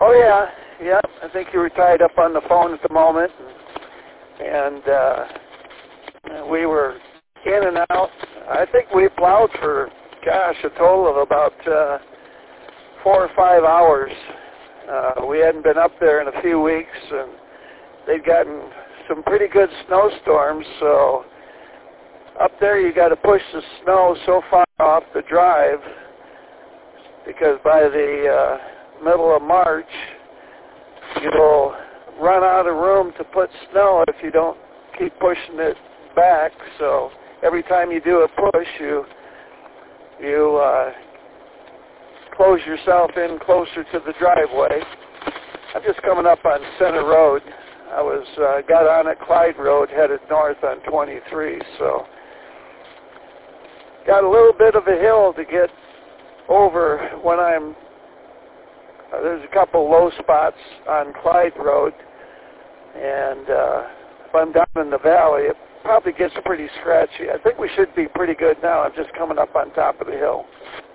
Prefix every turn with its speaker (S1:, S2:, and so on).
S1: Oh yeah, yeah. I think you were tied up on the phone at the moment, and we were in and out. I think we plowed for, gosh, a total of about 4 or 5 hours. We hadn't been up there in a few weeks, and they'd gotten some pretty good snowstorms, so up there you got to push the snow so far off the drive, because by the middle of March, you'll run out of room to put snow if you don't keep pushing it back. So every time you do a push, you close yourself in closer to the driveway. I'm just coming up on Center Road. I was got on at Clyde Road, headed north on 23, so got a little bit of a hill to get over when I'm, there's a couple low spots on Clyde Road, and if I'm down in the valley, it probably gets pretty scratchy. I think we should be pretty good now. I'm just coming up on top of the hill.